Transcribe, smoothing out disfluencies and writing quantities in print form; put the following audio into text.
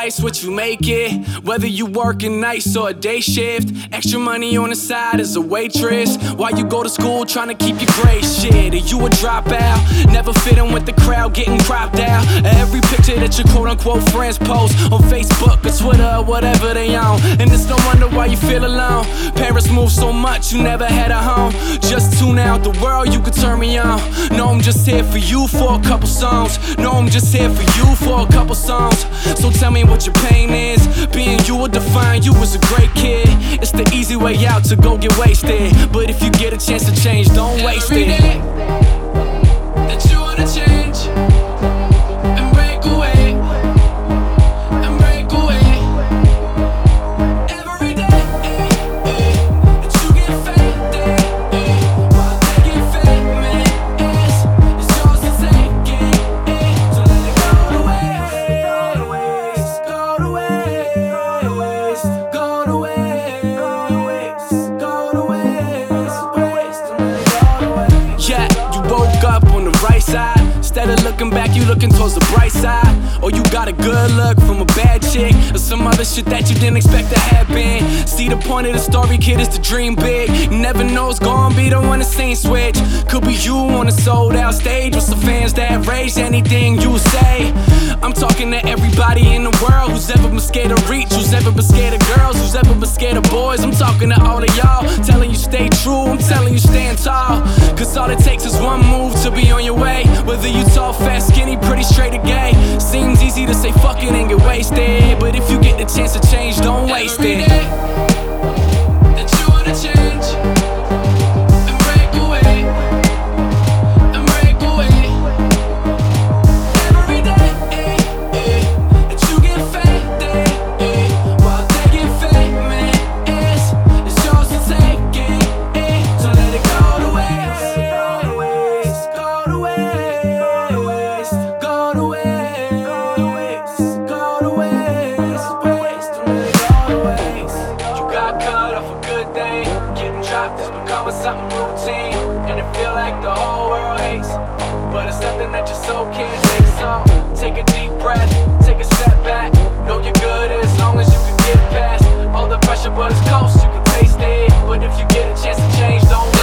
twice what you make it. Whether you working nights or a day shift, extra money on the side as a waitress. While you go to school trying to keep your grades. Shit, are you a dropout? Never fit in with the crowd, getting cropped out. Every picture that your quote-unquote friends post on Facebook or Twitter or whatever they own. And it's no wonder why you feel alone. Parents move so much, you never had a home. Just tune out the world, you could turn me on. No, I'm just here for you for a couple songs. No, I'm just here for you for a couple songs. So tell me what your pain is. Being you will define you as a great kid. It's the easy way out to go get wasted. But if you get a chance to change, don't waste it. Every day that you wanna change and break away, and break away. Every day that you get faded while they get famous, it's yours to take it. So let it go to waste, go to waste, go to waste, go to waste. Yeah, you woke up on the right side. Instead of looking back, you looking towards the bright side. Or you got a good look from a bad chick, or some other shit that you didn't expect to happen. See, the point of the story, kid, is to dream big. You never know it's gonna be the one to scene switch. Could be you on a sold out stage with some fans that rage anything you say. I'm talking to everybody in the world who's ever been scared of reach, who's ever been scared of girls, who's ever been scared of boys. I'm talking to all of y'all, telling you stay true, I'm telling you stand tall. Cause all it takes is one move to be on your way. Whether you tall, fat, skinny, pretty, straight or gay. Seems easy to say fuck it and get wasted, but if you get the chance to change, don't waste Every it. day that you wanna change and break away, and break away. Every day that you get faded while they get famous, it's yours to take it. So let it go to waste, go to waste, go to waste, go to waste. Don't let it go to waste. You got cut off a good day. Getting dropped is becoming something routine, and it feel like the whole world hates. But it's something that you so can't take. So take a deep breath, take a step back. Know you're good as long as you can get past all the pressure, but it's close, you can taste it. But if you get a chance to change, don't